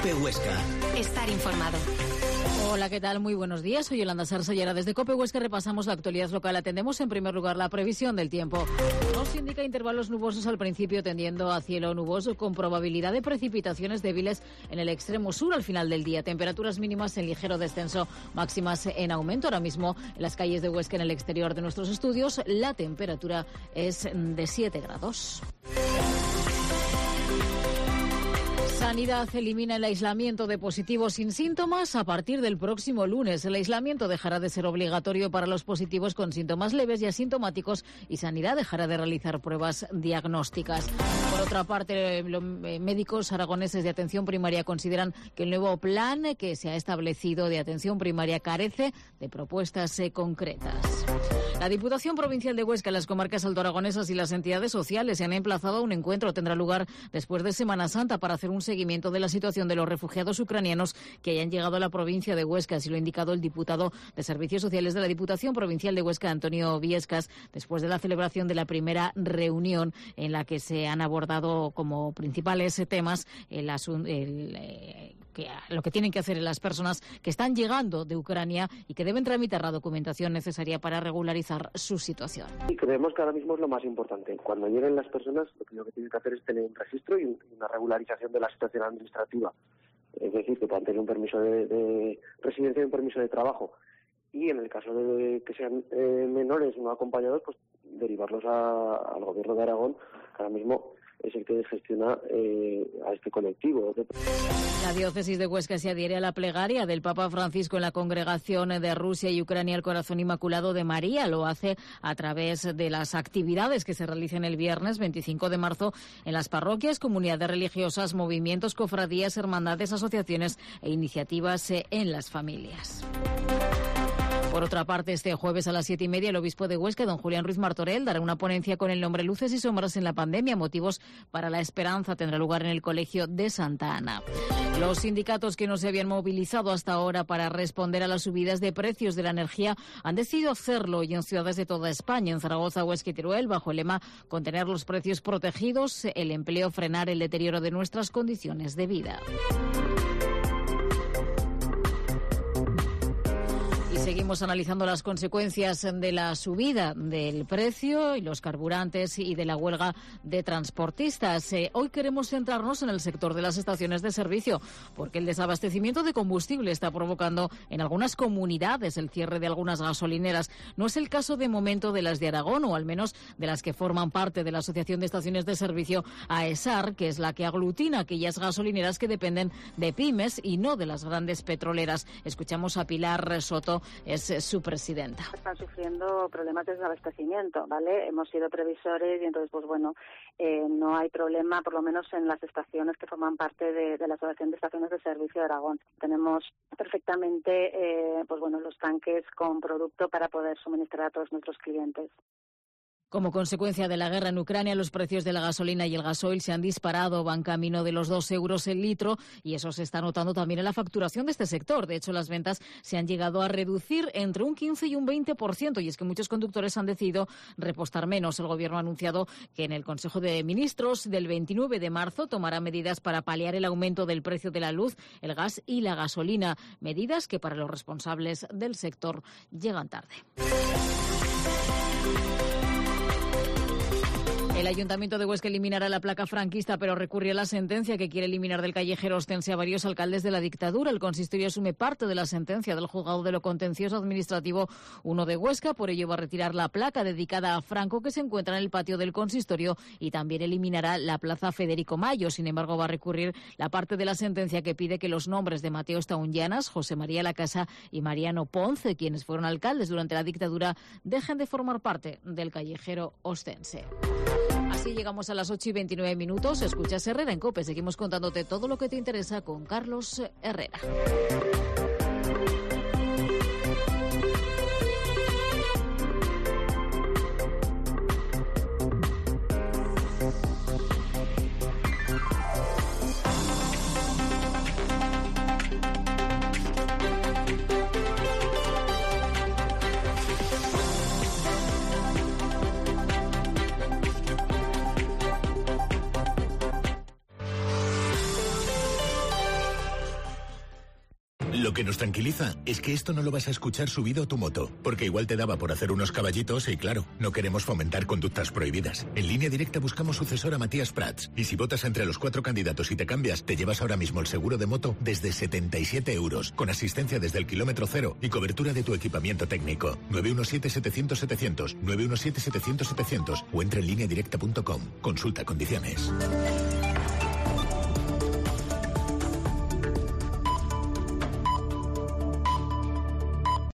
COPE Huesca. Estar informado. Hola, ¿qué tal? Muy buenos días. Soy Yolanda Sarsa y ahora desde COPE Huesca repasamos la actualidad local. Atendemos en primer lugar la previsión del tiempo. Nos indica intervalos nubosos al principio tendiendo a cielo nuboso con probabilidad de precipitaciones débiles en el extremo sur al final del día. Temperaturas mínimas en ligero descenso, máximas en aumento. Ahora mismo en las calles de Huesca, en el exterior de nuestros estudios, la temperatura es de 7 grados. Sanidad elimina el aislamiento de positivos sin síntomas a partir del próximo lunes. El aislamiento dejará de ser obligatorio para los positivos con síntomas leves y asintomáticos y Sanidad dejará de realizar pruebas diagnósticas. Por otra parte, los médicos aragoneses de atención primaria consideran que el nuevo plan que se ha establecido de atención primaria carece de propuestas concretas. La Diputación Provincial de Huesca, las comarcas altoaragonesas y las entidades sociales se han emplazado a un encuentro. Tendrá lugar después de Semana Santa para hacer un seguimiento de la situación de los refugiados ucranianos que hayan llegado a la provincia de Huesca, así lo ha indicado el diputado de Servicios Sociales de la Diputación Provincial de Huesca, Antonio Viescas, después de la celebración de la primera reunión en la que se han abordado como principales temas lo que tienen que hacer las personas que están llegando de Ucrania y que deben tramitar la documentación necesaria para regularizar su situación. Y creemos que ahora mismo es lo más importante. Cuando lleguen las personas, lo primero que tienen que hacer es tener un registro y una regularización de la situación administrativa. Es decir, que puedan tener un permiso de residencia y un permiso de trabajo. Y en el caso de que sean menores no acompañados, pues derivarlos al Gobierno de Aragón, que ahora mismo es el que gestiona a este colectivo. La diócesis de Huesca se adhiere a la plegaria del Papa Francisco en la congregación de Rusia y Ucrania el Corazón Inmaculado de María. Lo hace a través de las actividades que se realicen el viernes 25 de marzo en las parroquias, comunidades religiosas, movimientos, cofradías, hermandades, asociaciones e iniciativas en las familias. Por otra parte, este jueves a las 7:30 el obispo de Huesca, don Julián Ruiz Martorell, dará una ponencia con el nombre Luces y Sombras en la pandemia, motivos para la esperanza. Tendrá lugar en el Colegio de Santa Ana. Los sindicatos que no se habían movilizado hasta ahora para responder a las subidas de precios de la energía han decidido hacerlo y en ciudades de toda España, en Zaragoza, Huesca y Teruel, bajo el lema contener los precios protegidos, el empleo, frenar el deterioro de nuestras condiciones de vida. Seguimos analizando las consecuencias de la subida del precio y los carburantes y de la huelga de transportistas. Hoy queremos centrarnos en el sector de las estaciones de servicio, porque el desabastecimiento de combustible está provocando en algunas comunidades el cierre de algunas gasolineras. No es el caso de momento de las de Aragón, o al menos de las que forman parte de la Asociación de Estaciones de Servicio AESAR, que es la que aglutina aquellas gasolineras que dependen de pymes y no de las grandes petroleras. Escuchamos a Pilar Soto, es su presidenta. Están sufriendo problemas de desabastecimiento, ¿vale? Hemos sido previsores y entonces, pues bueno, no hay problema, por lo menos en las estaciones que forman parte de la Asociación de Estaciones de Servicio de Aragón. Tenemos perfectamente, pues bueno, los tanques con producto para poder suministrar a todos nuestros clientes. Como consecuencia de la guerra en Ucrania, los precios de la gasolina y el gasoil se han disparado, van camino de los 2 euros el litro y eso se está notando también en la facturación de este sector. De hecho, las ventas se han llegado a reducir entre un 15 y un 20% y es que muchos conductores han decidido repostar menos. El Gobierno ha anunciado que en el Consejo de Ministros del 29 de marzo tomará medidas para paliar el aumento del precio de la luz, el gas y la gasolina, medidas que para los responsables del sector llegan tarde. El Ayuntamiento de Huesca eliminará la placa franquista, pero recurre a la sentencia que quiere eliminar del callejero ostense a varios alcaldes de la dictadura. El consistorio asume parte de la sentencia del Juzgado de lo Contencioso Administrativo 1 de Huesca. Por ello va a retirar la placa dedicada a Franco que se encuentra en el patio del consistorio y también eliminará la plaza Federico Mayo. Sin embargo, va a recurrir la parte de la sentencia que pide que los nombres de Mateo Estaunllanas, José María Lacasa y Mariano Ponce, quienes fueron alcaldes durante la dictadura, dejen de formar parte del callejero ostense. Así llegamos a las 8:29. Escuchas Herrera en COPE. Seguimos contándote todo lo que te interesa con Carlos Herrera. que nos tranquiliza es que esto no lo vas a escuchar subido a tu moto, porque igual te daba por hacer unos caballitos y claro, no queremos fomentar conductas prohibidas. En Línea Directa buscamos sucesor a Matías Prats y si votas entre los 4 candidatos y te cambias, te llevas ahora mismo el seguro de moto desde 77 €, con asistencia desde el kilómetro cero y cobertura de tu equipamiento técnico. 917-700-700, 917-700-700 o entra en lineadirecta.com. Consulta condiciones.